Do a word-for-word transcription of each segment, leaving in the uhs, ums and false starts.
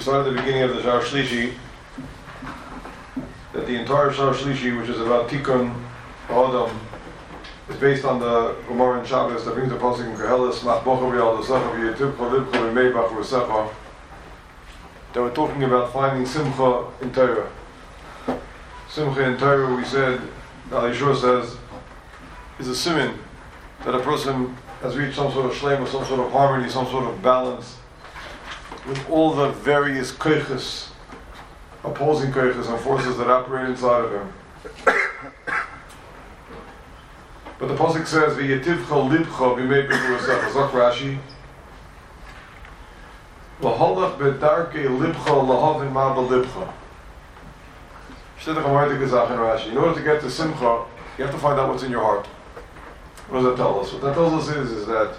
started at the beginning of the Shar Shlishi, that the entire Shar Shlishi, which is about Tikkun Adam, is based on the Gemara in Shabbos that brings the pasuk in Koheles, Mach Bocha V'Yaldosecha V'Yitub Cholibcha V'Meibach V'Secha, that we're talking about finding Simcha in Torah. Simcha in Torah, we said, Ali Shur says, is a siman that a person has reached some sort of shleima, some sort of harmony, some sort of balance with all the various koiches, opposing koiches and forces that operate inside of him. But the pasuk says, "V'yetivcha libcha b'mei b'chuasecha." Zok Rashi, "V'holach b'darkei libcha lahavin ma b'libcha." Steht doch am heutigen Sache in Rashi. In order to get to simcha, you have to find out what's in your heart. What does that tell us? What that tells us is, is that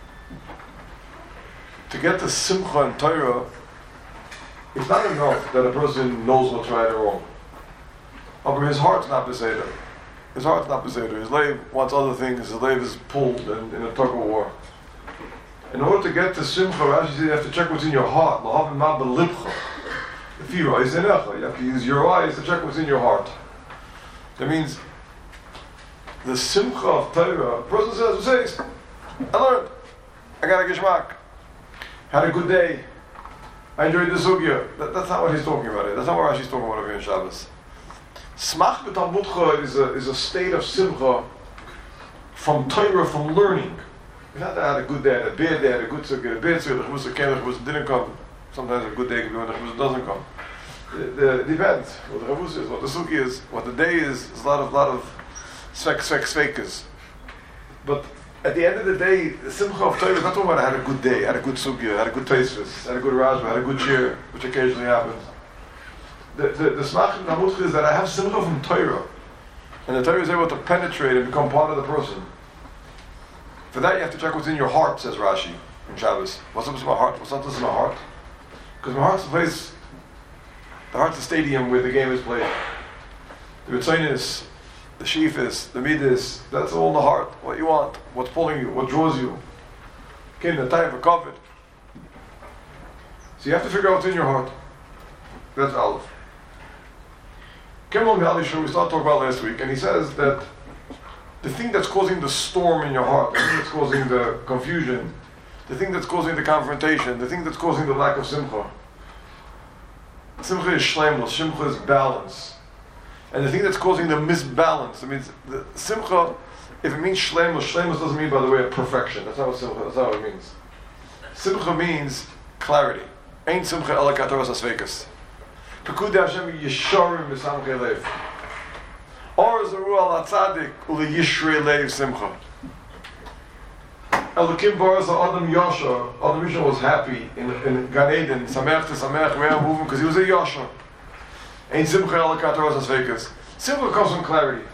to get to simcha in Torah, it's not enough that a person knows what's right or wrong. But his heart's not beseder. His heart's not beseder. His leiv wants other things. His leiv is pulled in, in a tug of war. In order to get to simcha, Rashi says you have to check what's in your heart. Lahavim ma b'libcha. If you eyes in echa, you have to use your eyes to check what's in your heart. That means the simcha of Torah. A person says, says, I learned. I got a geshmak. Had a good day. I enjoyed the sugya. That, that's not what he's talking about here. That's not what Rashi's talking about over here in Shabbos. Smach b'talmudcha is a, is a state of simcha from Torah, from learning. It's not that I had a good day, I had a bad day, I had a good sugya, a bad sugya, the chuvus came, the chuvus didn't come. Sometimes a good day can be when the chuvus doesn't come. It, it depends what the chuvus is, what the sugya is, what the day is. There's a lot of, lot of svek, svek, svekas. But at the end of the day, the simcha of Torah is not talking about I had a good day, I had a good sugya, I had a good taisvis, I had a good rajma, I had a good cheer, which occasionally happens. The the, the smach in Talmud is that I have simcha from Torah, and the Torah is able to penetrate and become part of the person. For that, you have to check what's in your heart, says Rashi in Shabbos. What's up with my heart? What's up with my heart? Because my heart's the place, the heart's the stadium where the game is played. The ritzonos, the sheifis, the midas, that's all in the heart. What you want, what's pulling you, what draws you. Kin, the type of covet. So you have to figure out what's in your heart. That's Aleph. Kimmel Gali Shur, we started talking about last week, and he says that the thing that's causing the storm in your heart, the thing that's causing the confusion, the thing that's causing the confrontation, the thing that's causing the lack of simcha. Simcha is shleimlus, simcha is balance. And the thing that's causing the misbalance, I mean, the simcha, if it means shleimlus, shleimlus doesn't mean, by the way, perfection. That's not what simcha, that's not what it means. Simcha means clarity. Ein simcha ela kataras asvekas. Pekud Hashem yisharim b'samchei lev. Or zaru al atzadik uli yishrei lev simcha. Elokim baraz Adam Yasha. Adam Yasha was happy in, in Gan Eden. Sameach to Sameach, we are moving because he was a Yasha. Ein simcha ela kataras asvekas. Simcha comes from clarity.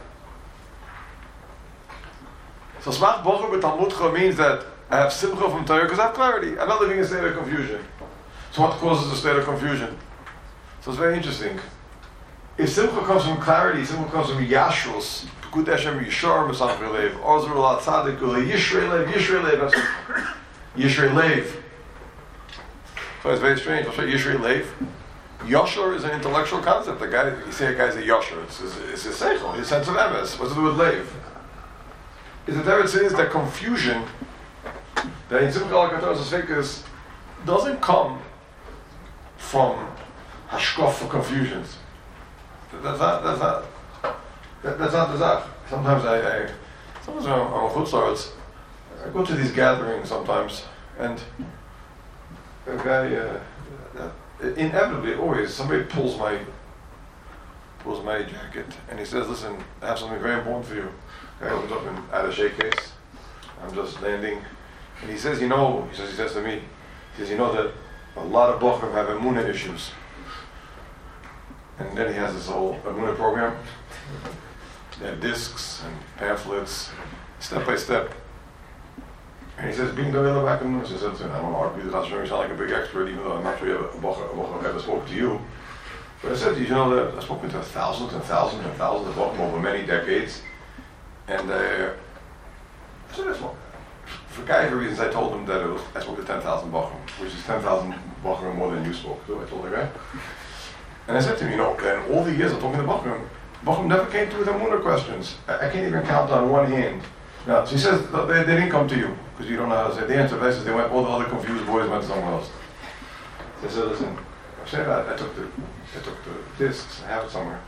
So smach bocher b'talmudcha means that I have simcha from Torah because I have clarity. I'm not living in a state of confusion. So what causes a state of confusion? So it's very interesting. If simcha comes from clarity, simcha comes from yashrus, Pekud Hashem yishar b'samchei lev, Ozru la tzadik ule yishrei lev, yishrei lev, yishrei lev. So it's very strange. I'll show you yishrei lev. Yashar is an intellectual concept. The guy, you say a guy's a yashar, it's his, it's his seichel, his sense of emes. What's to do with lev? Is that there it says that confusion, that in simcha al kataras asvekas, doesn't come from hashkof for confusions. That's not, that's not, that, that's not the zach. Sometimes I, I sometimes I'm on chutzlaretz, I go to these gatherings sometimes, and a guy, uh, uh, inevitably, always, somebody pulls my, pulls my jacket, and he says, listen, I have something very important for you. The guy opens up an attaché case, I'm just landing, and he says, you know, he says, he says to me, he says, you know that a lot of bochum have emunah issues. And then he has this whole emunah program. They have discs and pamphlets, step by step. And he says, being the other back in the he says, I don't want to argue that Hashem, you sound like a big expert, even though I'm not sure a bochum ever spoke to you. But I said to you, you know that I've spoken to thousands and thousands and thousands of bochum over many decades. And uh, I said, for guyver reasons, I told him that it was, I spoke to ten thousand Bachram, which is ten thousand Bachram more than you spoke to. I told the guy. And I said to him, you know, in all the years of talking to Bachram, Bachram never came to with Emunah questions. I, I can't even count on one hand. Now, so he says they, they didn't come to you, because you don't know how to say. The answer is they went, all the other confused boys went somewhere else. So I said, listen, I said that, I took the, I took the discs, I have it somewhere.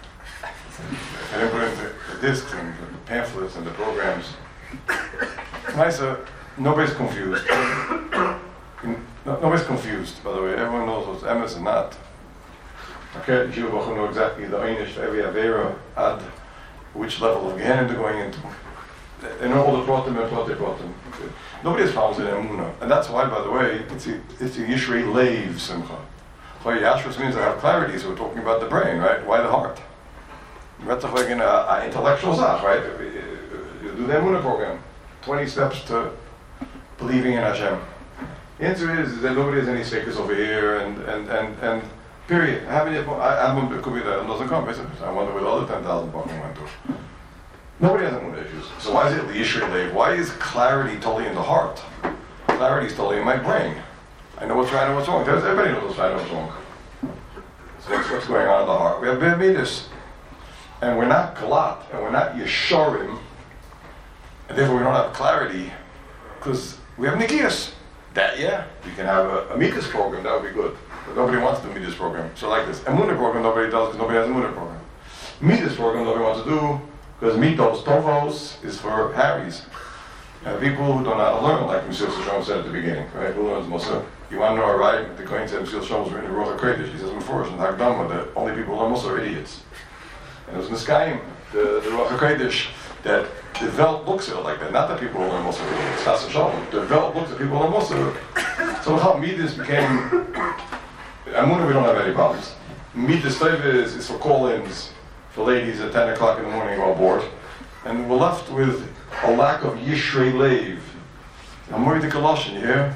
I didn't put in the, the discs and the pamphlets and the programs. And I said, nobody's confused. No, nobody's confused, by the way. Everyone knows what's emes and not. Okay, the Jew know exactly the einish for every avera, ad, which level of Gehenna they're going into. They know all the pratim and what they pratim. Nobody has problems in Emunah. And that's why, by the way, it's a, it's a Yishrei Leiv Simcha. So Yashras means I have clarity, so we're talking about the brain, right? Why the heart? That's like an uh, intellectual zach, right? You do the Emunah program. twenty steps to believing in Hashem. The answer is, is that nobody has any stakers over here, and, and, and, and period. I haven't yet, I haven't, it could be that it doesn't come. I wonder where the other ten thousand Bachram went to. Nobody has Emunah issues. So why is it the Yishrei Leiv? Why is clarity totally in the heart? Clarity is totally in my brain. I know what's right and what's wrong. Everybody knows what's right and what's wrong. So that's what's going on in the heart. We have big midas. And we're not galat, and we're not yesharim, and therefore we don't have clarity, because we have nikias. That, yeah, we can have a, a midas program, that would be good. But nobody wants to do midas program. So like this, Emunah program nobody does, because nobody has a Emunah program. Midas program nobody wants to do, because mitos, tovos, is for Harrys. And people who don't know how to learn, like Mesilas Yesharim said at the beginning, right? Who learns Mussar? You want to know, right? The Kohen said Mesilas Yesharim was written in Ruach HaKodesh. He says, Mefurish, and Hagdama, that only people who learn Mussar are idiots. And it was Niskayim, the, the Ruach HaKodesh, that the Welt looks at it like that. Not that people who learn Mussar are idiots. That's the Shalom. The Welt looks at people who learn Mussar. So how Midas became, Emunah, we don't have any problems. Midas Tova is, is for call-ins, for ladies at ten o'clock in the morning while bored. And we're left with a lack of Yishrei Leiv. I'm worried the Colossian, you hear?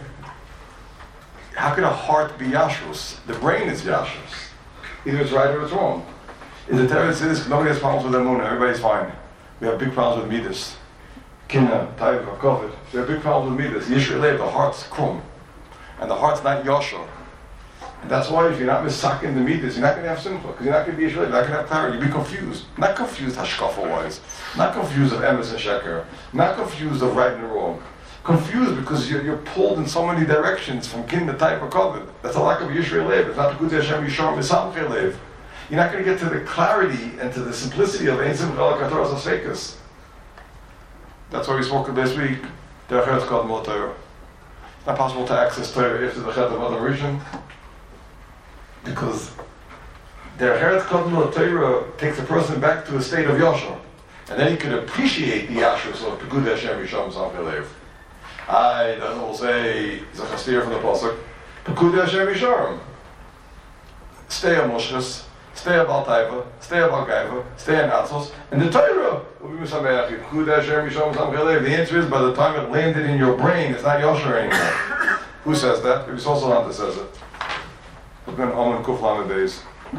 How can a heart be Yashrus? The brain is Yashrus. Either it's right or it's wrong. Is it Teretz is nobody has problems with Emunah, everybody's fine. We have big problems with Midas. Kinna, Taiva, Kovid. We have big problems with Midas. Yishrei Leiv, the heart's krum. And the heart's not Yashar. And that's why if you're not misaking the Midas, you're not going to have simcha, because you're not going to be Yishrei Leiv, you're not going to have clarity. You'll be confused. Not confused hashkafa-wise. Not confused of emes and sheker. Not confused of right and wrong. Confused because you're, you're pulled in so many directions from kin to type of kovid. That's a lack of Yishrei Leiv. It's not the good Hashem Yisharim Misamchei Leiv. You're not going to get to the clarity and to the simplicity of Ein Simcha Ela Katoras HaSeikus. That's why we spoke this week. Derech Eretz Kodem LaTorah. It's not possible to access Torah after the Chet of Adam Rishon, because Derech Eretz Kodem LaTorah takes a person back to a state of Yashar. And then he can appreciate the Yashrus of Pekud Hashem Yisham Samchei Leiv. I, then we'll say, Zachastir from the Pasuk, Pekud Hashem Yisham. Stay on Moshchus, stay on Baal Taiva, stay on Baal Gaiva, stay on Atzos, and the Torah will be Misameach, Pekud Hashem Yisham Samchei Leiv. The answer is, by the time it landed in your brain, it's not Yashar anymore. Who says that? Maybe Sosalanta says it. Look at Omen Kuf Lamed Beis.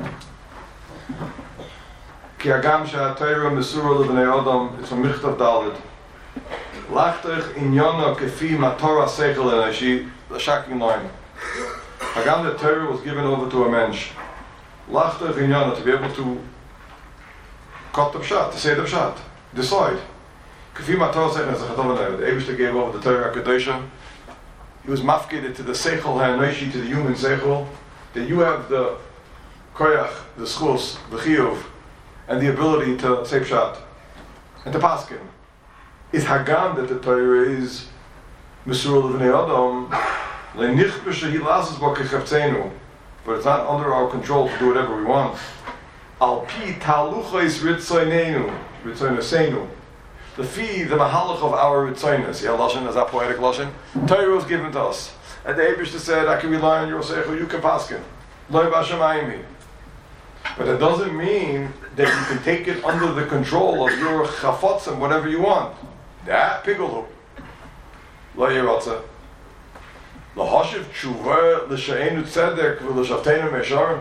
Ki agam she'atayra mesura lebnei Adam, it's from Michtav Daled. Lachtech inyana kefi matora seichel enashi, l'shaking line. Agam the Torah was given over to a mensch. Lachtech inyana, to be able to cut the pshat, to say the pshat, decide. Kefi matora seichel enashi, the Eibishter gave over the Torah Kedosha. He was mafkided to the seichel ha'enashi, to the human seichel, that you have the koyach, the schus, the chiyuv, and the ability to say pshat and to paskin. It's hagam that the Torah is mesura l'vnei Adam le'nich b'shehi lasses bo kechavtzenu, but it's not under our control to do whatever we want. Al pi taluchos ritzoynenu, ritzoyneseinu, the fi the mahalach of our ritzoynes. Yeah, lashon is that poetic lashon. Torah was given to us, and the Eibishter said, "I can rely on your seichel. You can paskin. Lo b'ashamayim." But it doesn't mean that you can take it under the control of your chafotz and whatever you want. That pigulu. Lo yiratza. Lahashiv tshuva l'she'enu tzedek v'l'shavteinu me'sharim.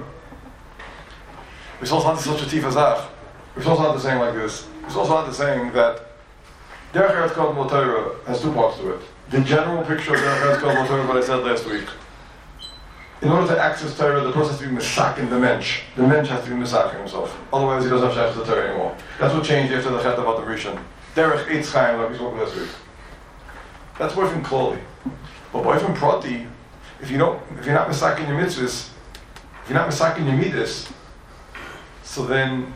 We're supposed not to such a tifazach. We're supposed not to saying like this. We're supposed not to saying that Derech Eretz Kodesh Torah has two parts to it. The general picture of Derech Eretz Kodesh Torah, what I said last week. In order to access Torah, the person has to be misakin the mensch. The mensch has to be misakin himself. Otherwise, he doesn't have access to Torah anymore. That's what changed after the Chet about the Rishon. Derech Eitz Chaim, like we spoke last week. That's boyfriend Kloli. But boyfriend Prati, if you don't, if you're not misakin your mitzvahs, if you're not misakin your midas, so then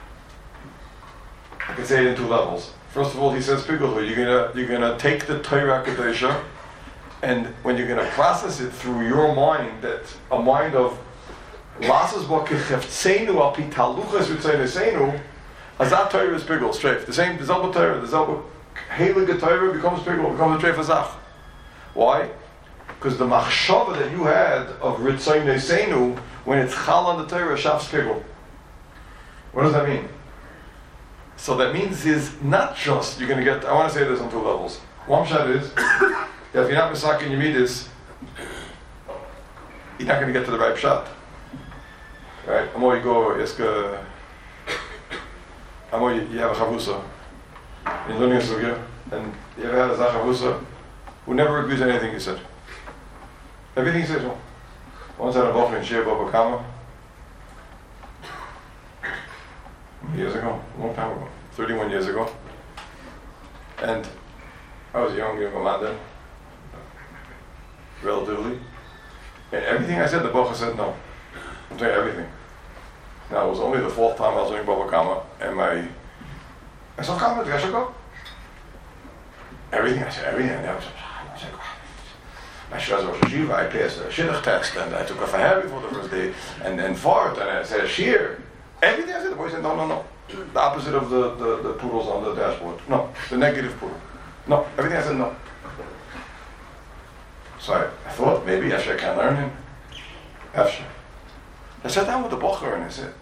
I can say it in two levels. First of all, he says Pigulu, you're gonna you're gonna take the Torah Kedusha, and when you're gonna process it through your mind, that a mind of lasas bo kecheftzenu al pi taluchas v'tzeinesenu, as that Torah is Pigul, straight. The same, the Zelba Torah, the Zelba Heilige Torah becomes Pigul, becomes a Treif Azach. Why? Because the machshava that you had of Ritzeinesenu, when it's chal on the Torah, shafs Pigul. What does that mean? So that means is not just you're going to get. I want to say this on two levels. One shot is that if you're not misakin your midas, you're not going to get to the right shot. Right? I'm going to go. Ask a. I'm going to. You have a chavusa in learning a sugya, and you ever had a chavusa who never agrees on anything you said. Everything you said. Once I had a bochum in Shir Baba Kama. Years ago, a long time ago, thirty-one years ago, and I was young, young man then, relatively, and everything I said, the Bocha said no. I'm saying everything. Now it was only the fourth time I was doing Baba Kama, and my, I said, "Kama, I should go." Everything I said, everything. And I was, I said, I should Rosh Hashiva, I passed a shidduch test, and I took a fahar before the first day, and then fart, and I said a shir. Everything I said, the boy said, no, no, no. The opposite of the, the, the poodles on the dashboard. No, the negative poodle. No, everything I said, no. So I, I thought, maybe Esher can learn him. Esher. I sat down with the bocher and I said,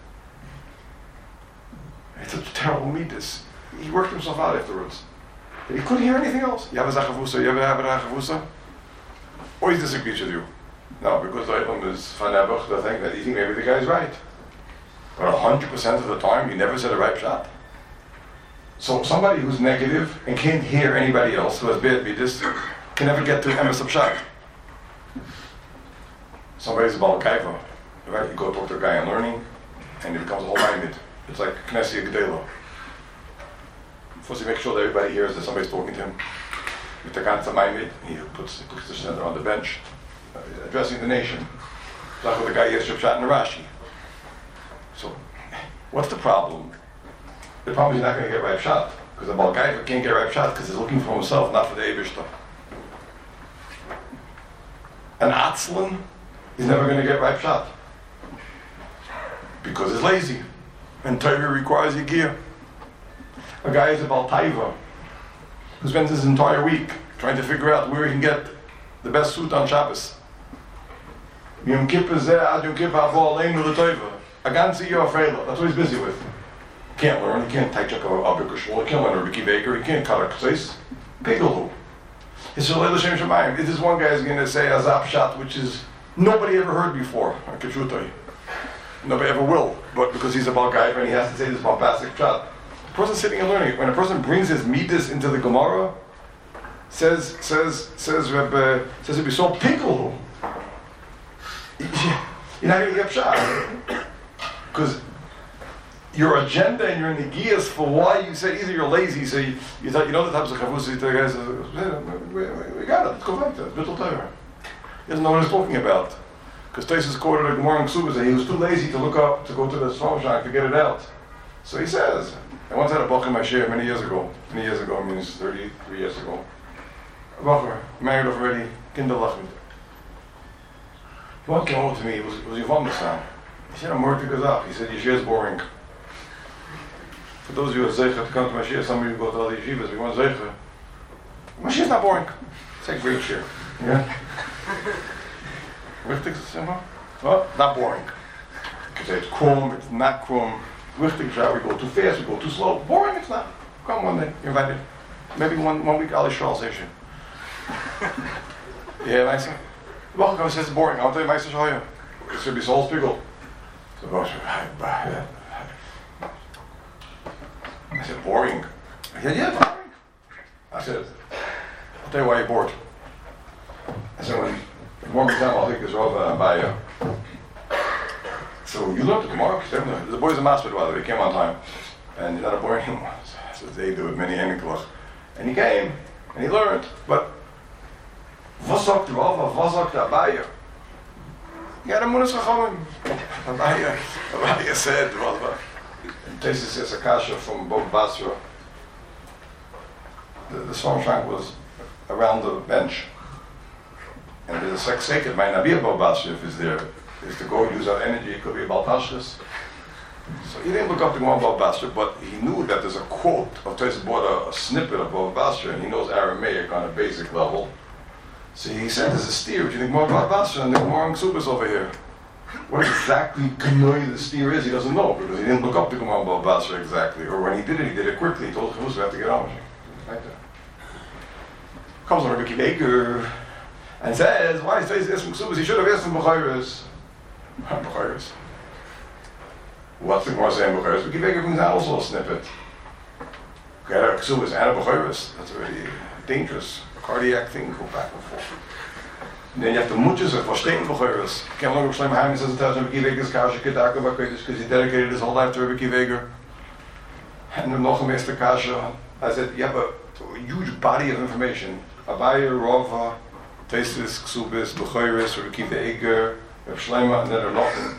it's a terrible midas. He worked himself out afterwards. He couldn't hear anything else. You have a zachavusa, you ever have a zachavusa? Or he disagrees with you. No, because the Eibam is fanabach, the thing that you think maybe the guy's right. But a hundred percent of the time, you never said a right shot. So somebody who's negative and can't hear anybody else who has bad midas can never get to emes of shot. Somebody's a balakaiva, right? You go talk to a guy on learning, and it becomes a whole minded. It's like Knesset Gedela. First, you make sure that everybody hears that somebody's talking to him. With the ganze minded, he puts he puts the center on the bench, uh, addressing the nation. Like with the guy yesterday shot in the Rashi. So, what's the problem? The problem is he's not going to get right shot. Because the Balgaiva can't get right shot because he's looking for himself, not for the Eibishter. An Atzlan is never going to get right shot. Because he's lazy. And Torah requires a gear. A guy is a Baltaiva who spends his entire week trying to figure out where he can get the best suit on Shabbos. Yom Kippur zeh ad Yom Kippur havo aleinu l'toiva. A ganze year of Freila, that's what he's busy with. He can't learn, he can't take a Abik Shmuel, he can't learn a Ricky Baker, he can't cut a Kseis. Pigalu. It's Shalei L'Shem Shemayim. This one guy is going to say a Zap Shot, which is nobody ever heard before. I can shoot you. Nobody ever will, but because he's a bald guy and he has to say this bombastic shot. The person sitting and learning, when a person brings his midas into the Gemara, says, says, says, Rebbe, says it'd be so pickle. You're not going to get shot. Because your agenda and your negias for why you say, either you're lazy, so you, you thought, you know the types of chavus, you tell guys, we, we, we got it, let's go back to it, Bittul Torah. He doesn't know what he's talking about. Because Taisus quoted a Gemara in Ksubas that he was too lazy to look up, to go to the Sfamashak to get it out. So he says, I once had a Bach in my share many years ago, many years ago, I mean it's thirty-three years ago. A Bacher, married off already, kinderlachmid. One came over to me, it was, it was Yevamnistan. He said, I'm working to up. He said, Yeshua is boring. For those of you who are Zeicha to come to Mashiach, some of you go to all the yeshivas, we want Zeicha. Mashiach is not boring. It's a great share. Yeah? Richtig simple? Well, not boring. You can say it's krum, it's not krum. Richtig shot, we go too fast, we go too slow. Boring, it's not. Come one day, you're invited. Maybe one, one week, Ali Shral station. Yeah, Meisner? The Bacher says it's boring. I'll tell you, Meisner Shal here. It should be Saul Spiegel. So I said, boring. I said, yeah, boring. I said, I'll tell you why you're bored. I said, when one more time I'll take this Rav and Abaya. So you learned the Gemara? The boy's a master, by the way, he came on time. And you're not a boy anymore. So they do it many emiklach. And he came, and he learned, but was sagt Rav, was sagt Abaya? Yeah, the Munas Chachamim. Abaya, Abaya said, Rav, and Tesis says a kasha from Bob Basra. The, the Swarm Shank was around the bench. And there's a sex sacred, might not be a Bob Basra if it's there. Is to go use our energy, it could be about Tashris. So he didn't look up to Gemara Bava Basra, but he knew that there's a quote of Tesis bought a, a snippet of Bava Basra, and he knows Aramaic on a basic level. So he said, there's a steer between the Gemara Bava Basra and the Gemara in Ksubas over here. What exactly Kanoi the steer is, he doesn't know, because he didn't look up to Gemara Bava Basra exactly. Or when he did it, he did it quickly. He told Chus, we have to get on with it. Right there. Comes on Rabbi Baker and says, why he says this from Ksubas? He should have asked him B'chayres. B'chayres. What's the Gemara saying B'chayres? Rabbi Baker brings out also a snippet. Okay, Ksubas and a B'chayres. That's already dangerous. A cardiac thing, go back and forth. And then you have to mutches it, verstehen B'chayres. Kem Long Shlomo Haim says it tells Rabbi Baker's Kasha Kedaka B'chayres because he dedicated his whole life to Rabbi Baker. And then noch a Meister Kasha. I said, you have a, a huge body of information. Abaya, Rava, Tesis, Ksubis, B'chayres, Rabbi Baker, Rabbi Shlomo, and then they're nothing.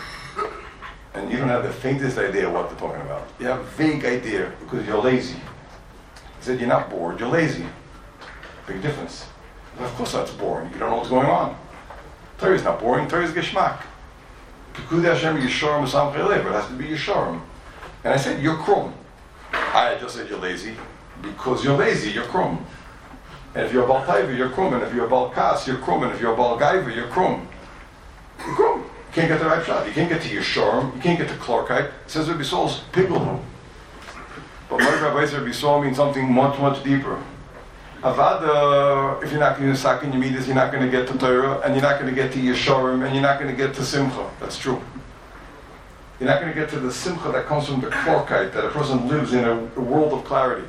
And you don't have the faintest idea what they're talking about. You have a vague idea because you're lazy. I said, you're not bored, you're lazy. Big difference. Of course that's boring. You don't know what's going on. Torah is not boring, Torah is geschmack. Because Hashem Yisharim Masam Chelev, it has to be Yisharim. And I said, you're krum. I just said you're lazy. Because you're lazy, you're krum. And if you're a Baal Taiva, you're krum. And if you're a Baal Kas, you're krum. And if you're a Baal Gaiva, you're krum. You're krum. You can't get the right shot. You can't get to Yisharim. You can't get to Clarkite. It says Rabbi Saul's Pigelu. But my Rabbi said Rabbi Saul means something much, much deeper. Avada, if you're not going to sack in your midas, you're not going to get to Torah, and you're not going to get to Yesharim, and you're not going to get to Simcha. That's true. You're not going to get to the Simcha that comes from the Clarkite, that a person lives in a, a world of clarity.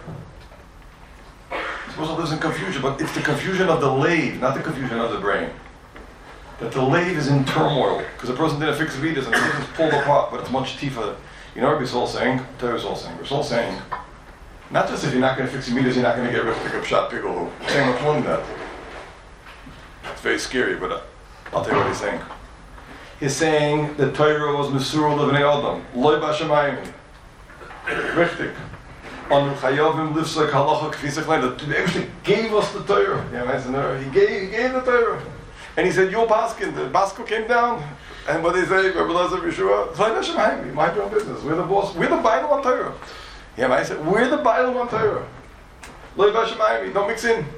A person lives in confusion, but it's the confusion of the lave, not the confusion of the brain. That the lave is in turmoil, because a person didn't fix Vedas and the person's pulled apart, but it's much deeper. You know what Rabbi Saul saying? Torah is all saying. Rabbi Saul saying, not just if you're not going to fix your meters, you're not going to get rid of the shot Pigelu. He's saying much more than that. It's very scary, but uh, I'll tell you what he's saying. He's saying the Torah was Mesurah Levnei Adam, Loi Bashamayim, Richtig. On Chayavim lives like Halacha Kfisach Lein. The Eibishter gave us the Torah. Yeah, he gave, he gave the Torah. And he said, your basket, the basket came down. And what they say, Rabbi Elazar Yeshua, Loi Bashamayim, mind your own business. We're the boss. We're the Bible on Torah. Yeah, I said, we're the Bible on Torah. Loi Bashamayim, don't mix in.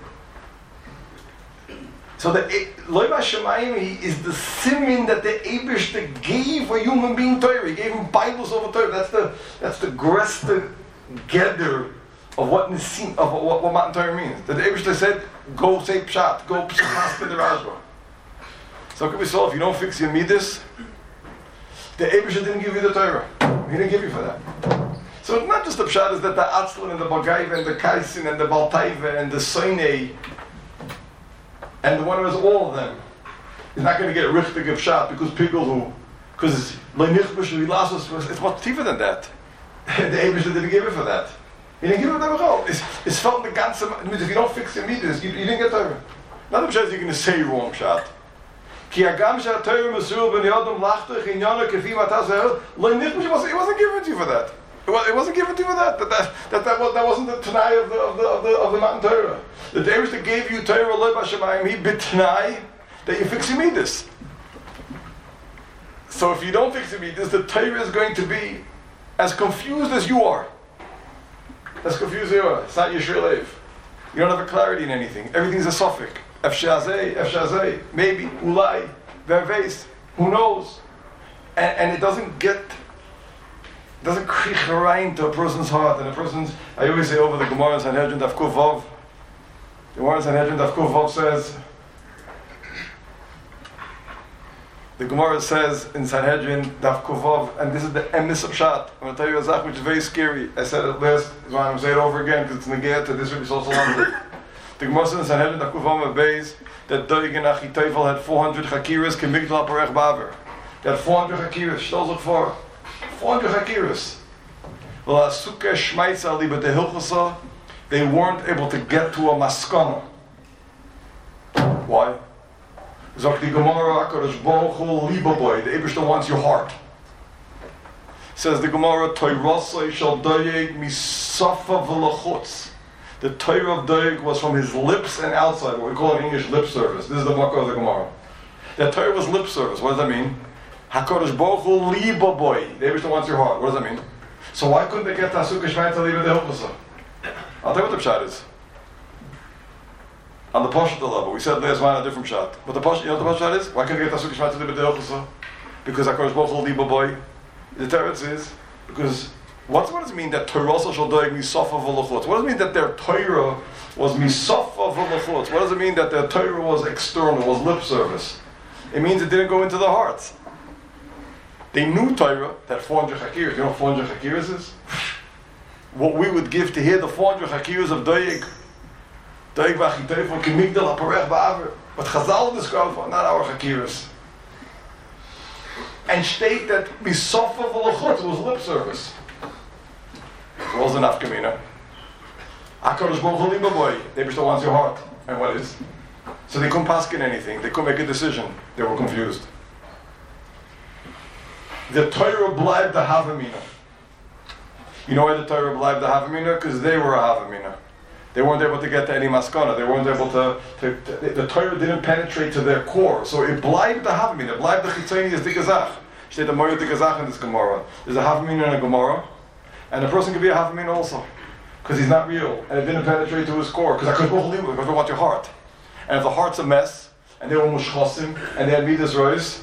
So the Loi Bashamayim is the simin that the Eibishter gave a human being Torah. He gave him Bibles over Torah. That's the that's the gresta gather of what Nisim, of what, what Matan Torah means. That the Eibishter said, go say Pshat, go Pshat the Rashba. So can we solve, if you don't fix your midas, the Eibishter didn't give you the Torah. He didn't give you for that. So it's not just the pshat, is that the Atzlan and the Bagaiva and the Kaisin and the Baltaiva and the Soinei and the one who has all of them is not going to get richtig of pshat because people who, because it's much deeper than that. The Eibishter didn't give it for that. He didn't give it for that. It's, it's felt the ganze, if you don't fix your meters, you, you didn't get Torah. Not the pshat is you're going to say wrong pshat. Ki agam shat Torah mesur ben yodom lachtach in yana kefi matazeh lo nichbush. It wasn't given to you for that. It wasn't given to you for that. That that that, that, was, that wasn't the Tanai of the of the of the, of the Matan Torah. The Eibishter gave you Torah Loi Bashamayim. He b'Tanai that you fix your midas. So if you don't fix your midas, the Torah is going to be as confused as you are. As confused as you are. It's not Yeshua Lev. You don't have a clarity in anything. Everything's a suffix. Efshazei, Efshazei, maybe, Ulai, Verves, who knows? And, and it doesn't get. Doesn't krich rein to a person's heart, and a person's. I always say over the Gemara in Sanhedrin Daf Kuf Vav. The Gemara in Sanhedrin Daf Kuf Vav says, The Gemara says in Sanhedrin, Daf Kuvov, and this is the emes of Pshat. I'm going to tell you a zach which is very scary. I said it last, so I'm going to say it over again because it's negate to this Rabbi Social London. The Gemara says in Sanhedrin, Daf Kuvov Beis, that Doeg and Achiteifel had four hundred chakiras, Kemigdal Parech Baver. They had four hundred chakiras, stel zich voor. four hundred chakiras. Well, Asuke Shmaitza Ali, but the Hilchasa, they weren't able to get to a maskana. Why? Zok the Gemara, HaKadosh Baruch Hu Libaboy, the Eibishter wants your heart. Says the Gemara, Toirasai shall Doeg misafa v'lachutz. The Torah of Doeg was from his lips and outside, what we call in English lip service. This is the Makkah of the Gemara. That Torah was lip service. What does that mean? HaKadosh Baruch Hu Libaboy, the Eibishter wants your heart. What does that mean? So why couldn't they get Tasuk Shmai to leave it the Hilchasa? I'll tell you what the pshat is. On the Pashta level, we said last one a different pshat. But the Pashta, you know what the pshat is? Why can't you get Tasuk Shmai to leave it the Hilchasa? Because HaKadosh Baruch Hu Libaboy. The teretz is because what, what does it mean that Torah shall doeg misafa v'lachutz? What does it mean that their Torah was misafa v'lachutz? What does it mean that their Torah was external, was lip service? It means it didn't go into the hearts. They knew Torah, that four hundred chakiras. You know what four hundred chakiras is? What we would give to hear the four hundred chakiras of Doeg. Doeg v'achiteifel kemigdal aparech ba'aver. But Chazal described for not our chakiras. And state that misafa v'lachutz was lip service. It wasn't nafkamina. HaKadosh Baruch Hu Libaboy, they just wants your heart. And what is? So they couldn't paskin anything. They couldn't make a decision. They were confused. The Torah blind the Havamina. You know why the Torah blind the Havamina? Because they were a Havamina. They weren't able to get to any maskana. They weren't able to, to, to the Torah didn't penetrate to their core. So it blind the Havamina. Blind the Chitzoni is the Gazach. State the Moyer the Gazach in this Gemara. There's a Havamina in a Gemara. And a person can be a Havamina also. Because he's not real. And it didn't penetrate to his core. Because I could believe it. Because they want your heart. And if the heart's a mess, and they were mushchosim, and they had midas rois,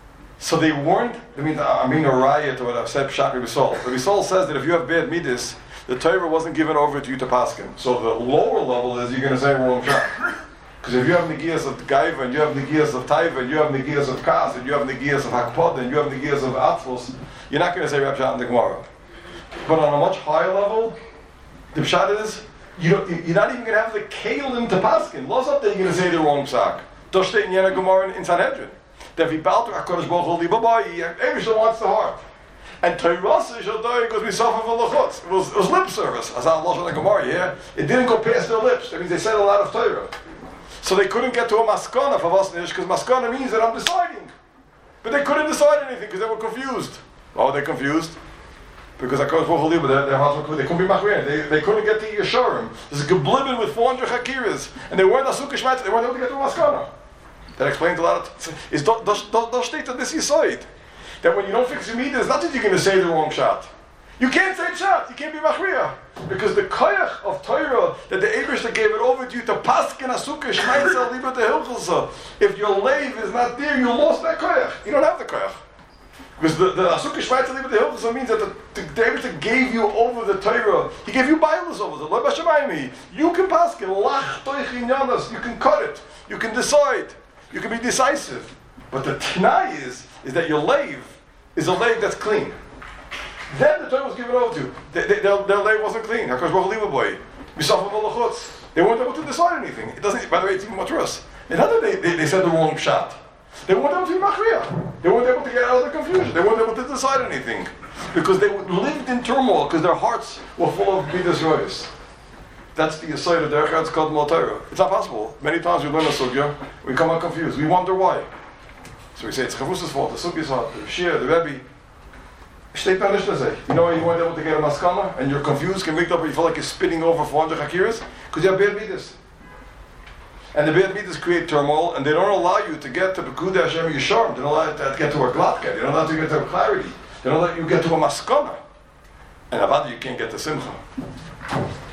so they weren't, I mean, I mean a riot or what I've said, Pshat Rabbi Sol. Rabbi Sol says that if you have bad midas, the Torah wasn't given over to you to paskin. So the lower level is you're going to say wrong Pshat. Because if you have negias of Gaiva, and you have negias of Taiva, and you have negias of Kas, and you have negias of Hakpod, and you have negias of Atzvos, you're not going to say Rab Pshat in the Gemara. But on a much higher level, the Pshat is, you don't, you're not even going to have the Kalim to paskin. Lots up there you're going to say the wrong Psak. Does state in Yena Gemara in Sanhedrin. That if he bowed to HaKadosh Baruch Hu Libaboy, Eibishter wants the heart. And Torah shall die because we suffer for lachutz. It was, it was lip service, as Allah in the Gemara, yeah? It didn't go past their lips. That means they said a lot of Torah. So they couldn't get to a maskana for Vasnish, because maskana means that I'm deciding. But they couldn't decide anything because they were confused. Why were they confused? Because HaKadosh Baruch Hu Libaboy, their, their hearts were, they couldn't be machmir. They, they couldn't get to Yeshurim. There's a geblibbin with four hundred chakiras, and they weren't asuk shmait, they weren't able to get to a maskana. That explains a lot of is does state that this is side. That when you don't fix your meter, it's not that you're going to say the wrong shot. You can't say shot, you can't be machriya. Because the koyach of Torah, that the Eibishter gave it over to you to paskin asukah shmaitza liba to hilchasa. If your lave is not there, you lost that koyach. You don't have the koyach. Because the, the asukah shmaitza liba to hilchasa means that the, the, the Eibishter gave you over the Torah. He gave you Bibles over the Lo Bashamayim. You can paskin, lach toich inyanas, you can cut it, you can decide. You can be decisive. But the t'nai is, is that your lave is a lave that's clean. Then the Torah was given over to. They, they, their, their lave wasn't clean. HaKadosh Baruch Hu Libaboy. Misafa v'lachutz. They weren't able to decide anything. It doesn't, by the way, it's even much worse. In other they, they, they said the wrong pshat. They weren't able to be machriya. They weren't able to get out of the confusion. They weren't able to decide anything. Because they lived in turmoil, because their hearts were full of midas rois. That's the aside of the Erech called Torah. It's not possible. Many times we learn a sugya, we come out confused. We wonder why. So we say it's Chavus's fault, the sugya's fault, the Shia, the Rebbe. Shteit not to say. You know why you weren't able to get a maskana and you're confused, can wake up and you feel like you're spinning over four hundred chakiras? Because you have bad midas. And the bad midas create turmoil, and they don't allow you to get to Bekuda Hashem Yisharm. They don't allow you to get to a glatka. They don't allow you to get to a clarity. They don't let you get to a maskana. And avada, you can't get to simcha.